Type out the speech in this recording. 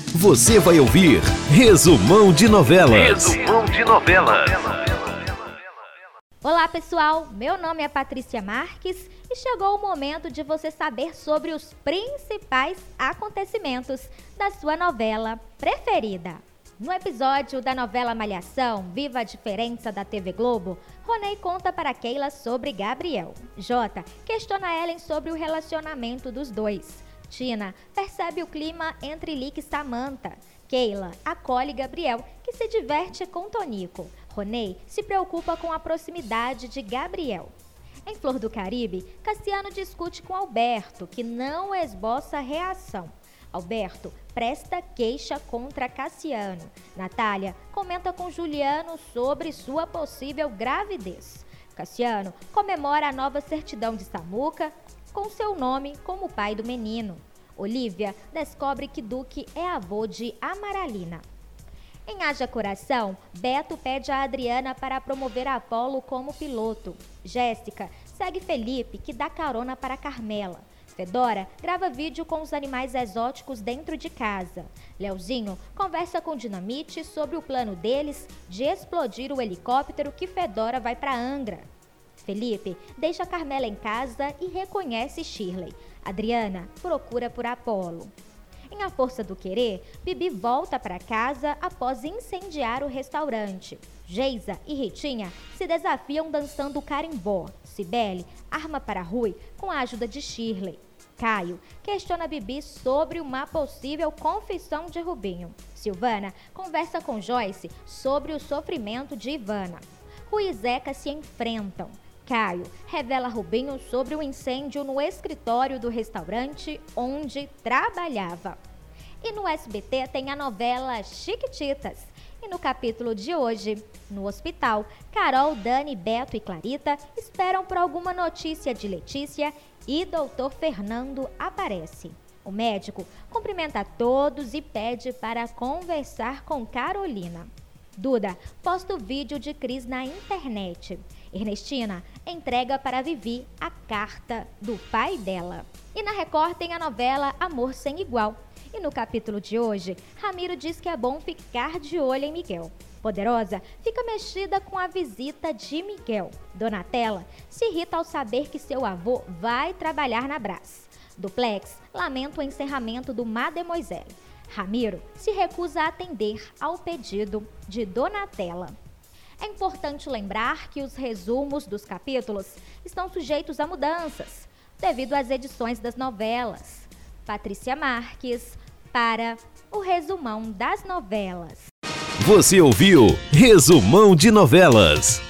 Você vai ouvir Resumão de Novelas. Resumão de Novelas. Olá pessoal, meu nome é Patrícia Marques e chegou o momento de você saber sobre os principais acontecimentos da sua novela preferida. No episódio da novela Malhação, Viva a Diferença da TV Globo, Ronei conta para Keila sobre Gabriel. Jota questiona Ellen sobre o relacionamento dos dois. Tina percebe o clima entre Lick e Samantha. Keila acolhe Gabriel, que se diverte com Tonico. Ronei se preocupa com a proximidade de Gabriel. Em Flor do Caribe, Cassiano discute com Alberto, que não esboça reação. Alberto presta queixa contra Cassiano. Natália comenta com Juliano sobre sua possível gravidez. Cassiano comemora a nova certidão de Samuca com seu nome como pai do menino. Olivia descobre que Duque é avô de Amaralina. Em Haja Coração, Beto pede a Adriana para promover a Apolo como piloto. Jéssica segue Felipe, que dá carona para Carmela. Fedora grava vídeo com os animais exóticos dentro de casa. Leozinho conversa com Dinamite sobre o plano deles de explodir o helicóptero que Fedora vai para Angra. Felipe deixa Carmela em casa e reconhece Shirley. Adriana procura por Apolo. Em A Força do Querer, Bibi volta para casa após incendiar o restaurante. Geisa e Ritinha se desafiam dançando carimbó. Cibele arma para Rui com a ajuda de Shirley. Caio questiona Bibi sobre uma possível confissão de Rubinho. Silvana conversa com Joyce sobre o sofrimento de Ivana. Rui e Zeca se enfrentam. Caio revela a Rubinho sobre o incêndio no escritório do restaurante onde trabalhava. E no SBT tem a novela Chiquititas. E no capítulo de hoje, no hospital, Carol, Dani, Beto e Clarita esperam por alguma notícia de Letícia e Dr. Fernando aparece. O médico cumprimenta todos e pede para conversar com Carolina. Duda posta o vídeo de Cris na internet. Ernestina entrega para Vivi a carta do pai dela. E na Record tem a novela Amor Sem Igual. E no capítulo de hoje, Ramiro diz que é bom ficar de olho em Miguel. Poderosa fica mexida com a visita de Miguel. Donatella se irrita ao saber que seu avô vai trabalhar na Brás. Duplex lamenta o encerramento do Mademoiselle. Ramiro se recusa a atender ao pedido de Donatella. É importante lembrar que os resumos dos capítulos estão sujeitos a mudanças, devido às edições das novelas. Patrícia Marques, para o Resumão das Novelas. Você ouviu Resumão de Novelas.